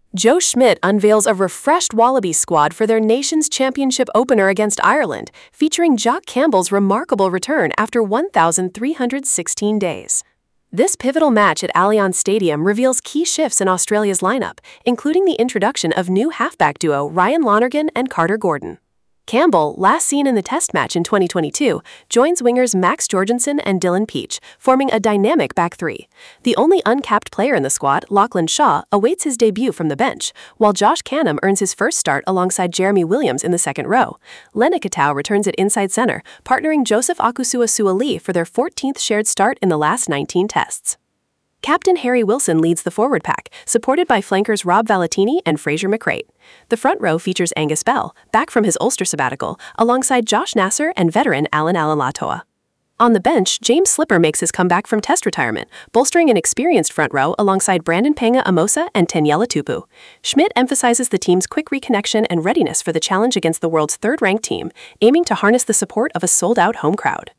Joe Schmidt unveils a refreshed Wallabies squad for their nation's championship opener against Ireland, featuring Jock Campbell's remarkable return after 1,316 days. This pivotal match at Allianz Stadium reveals key shifts in Australia's lineup, including the introduction of new halfback duo Ryan Lonergan and Carter Gordon. Campbell, last seen in the Test match in 2022, joins wingers Max Jorgensen and Dylan Peach, forming a dynamic back three. The only uncapped player in the squad, Lachlan Shaw, awaits his debut from the bench, while Josh Canham earns his first start alongside Jeremy Williams in the second row. Lena Katau returns at inside center, partnering Joseph Akusua-Suaalii for their 14th shared start in the last 19 tests. Captain Harry Wilson leads the forward pack, supported by flankers Rob Valetini and Fraser McReight. The front row features Angus Bell, back from his Ulster sabbatical, alongside Josh Nasser and veteran Alan Alaalatoa. On the bench, James Slipper makes his comeback from Test retirement, bolstering an experienced front row alongside Brandon Panga-Amosa and Taniela Tupou. Schmidt emphasizes the team's quick reconnection and readiness for the challenge against the world's third-ranked team, aiming to harness the support of a sold-out home crowd.